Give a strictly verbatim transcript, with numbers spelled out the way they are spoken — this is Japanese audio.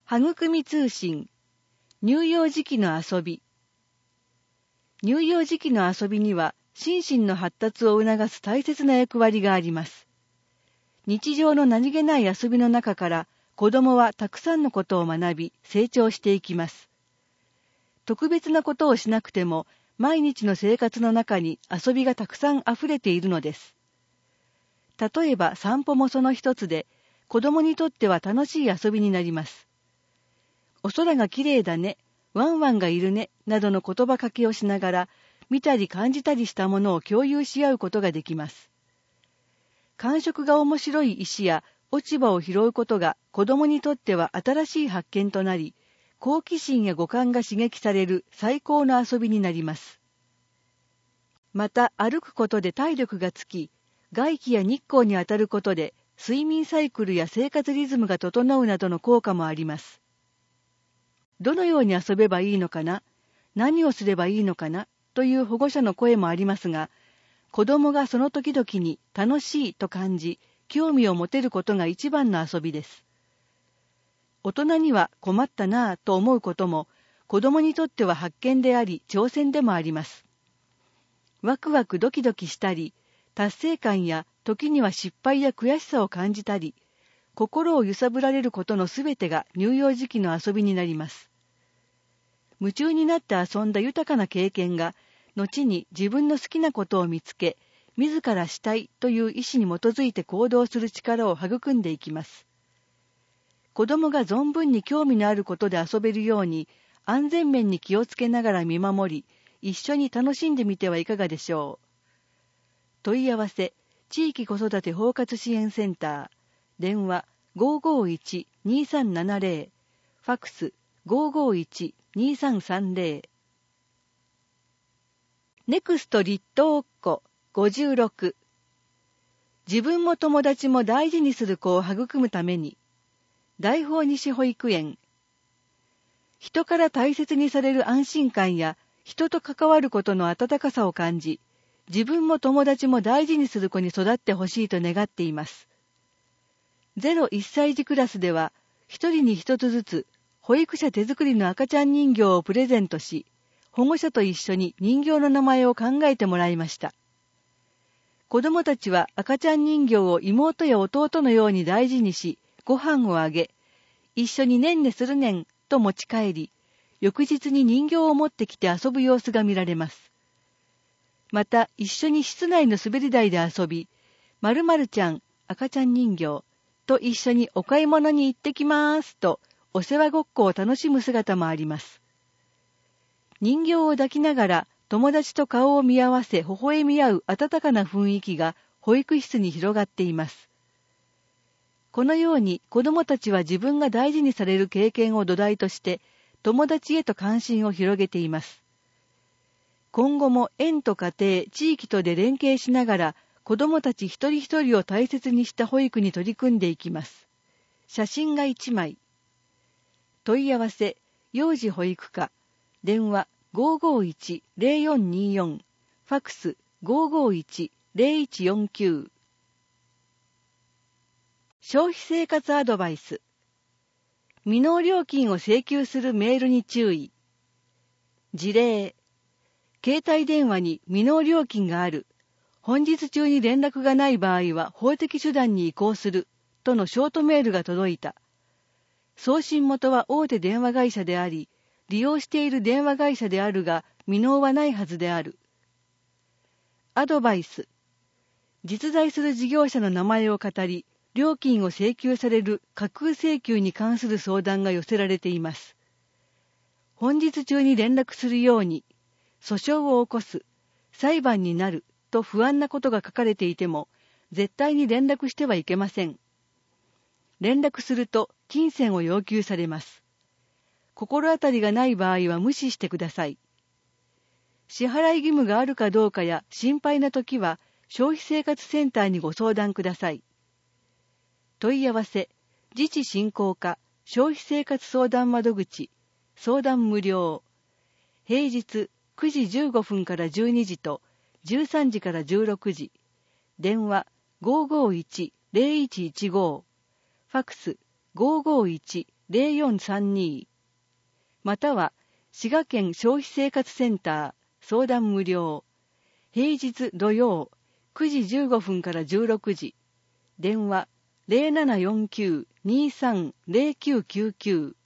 育み通信、乳幼児期の遊び。乳幼児期の遊びには、心身の発達を促す大切な役割があります。日常の何気ない遊びの中から、子供はたくさんのことを学び、成長していきます。特別なことをしなくても、毎日の生活の中に遊びがたくさんあふれているのです。例えば散歩もその一つで、子供にとっては楽しい遊びになります。お空がきれいだね、ワンワンがいるね、などの言葉かけをしながら、見たり感じたりしたものを共有し合うことができます。感触が面白い石や落ち葉を拾うことが子供にとっては新しい発見となり、好奇心や五感が刺激される最高の遊びになります。また歩くことで体力がつき、外気や日光に当たることで睡眠サイクルや生活リズムが整うなどの効果もあります。どのように遊べばいいのかな、何をすればいいのかなという保護者の声もありますが、子供がその時々に楽しいと感じ、興味を持てることが一番の遊びです。大人には困ったなぁと思うことも、子供にとっては発見であり、挑戦でもあります。ワクワクドキドキしたり、達成感や時には失敗や悔しさを感じたり、心を揺さぶられることのすべてが乳幼児期の遊びになります。夢中になって遊んだ豊かな経験が、後に自分の好きなことを見つけ、自らしたいという意志に基づいて行動する力を育んでいきます。子供が存分に興味のあることで遊べるように、安全面に気をつけながら見守り、一緒に楽しんでみてはいかがでしょう。問い合わせ、地域子育て包括支援センター、電話 ごーごーいちーにーさんななぜろ、ファックス ごーごーいちーにーさんさんぜろ。ネクスト立東っ子ごじゅうろく。自分も友達も大事にする子を育むために。大宝西保育園。人から大切にされる安心感や人と関わることの温かさを感じ、自分も友達も大事にする子に育ってほしいと願っています。ゼロいっさい児クラスでは、一人に一つずつ保育者手作りの赤ちゃん人形をプレゼントし、保護者と一緒に人形の名前を考えてもらいました。子供たちは赤ちゃん人形を妹や弟のように大事にし、ご飯をあげ、一緒にねんねするねんと持ち帰り、翌日に人形を持ってきて遊ぶ様子が見られます。また一緒に室内の滑り台で遊び、〇〇ちゃん、赤ちゃん人形と一緒にお買い物に行ってきますとお世話ごっこを楽しむ姿もあります。人形を抱きながら友達と顔を見合わせ微笑み合う温かな雰囲気が保育室に広がっています。このように子どもたちは自分が大事にされる経験を土台として友達へと関心を広げています。今後も園と家庭、地域とで連携しながら子どもたち一人一人を大切にした保育に取り組んでいきます。写真がいちまい。問い合わせ、幼児保育課、電話 ごーごーいちーぜろよんにーよん、ファックス ごーごーいちーぜろいちよんきゅう。消費生活アドバイス。未納料金を請求するメールに注意。事例。携帯電話に未納料金がある。本日中に連絡がない場合は法的手段に移行する。とのショートメールが届いた。送信元は大手電話会社であり、利用している電話会社であるが、未納はないはずである。アドバイス。実在する事業者の名前を語り、料金を請求される架空請求に関する相談が寄せられています。本日中に連絡するように、訴訟を起こす、裁判になると不安なことが書かれていても、絶対に連絡してはいけません。連絡すると金銭を要求されます。心当たりがない場合は無視してください。支払い義務があるかどうかや心配なときは消費生活センターにご相談ください。問い合わせ、自治振興課消費生活相談窓口、相談無料。平日くじじゅうごふんからじゅうにじとじゅうさんじからじゅうろくじ。電話 ごーごーいちーぜろいちいちご。ファックス ごーごーいちゼロよんさんに、または滋賀県消費生活センター相談無料、平日土曜くじじゅうごふんからじゅうろくじ、電話 ゼロななよんきゅう にーさん ゼロきゅうきゅうきゅう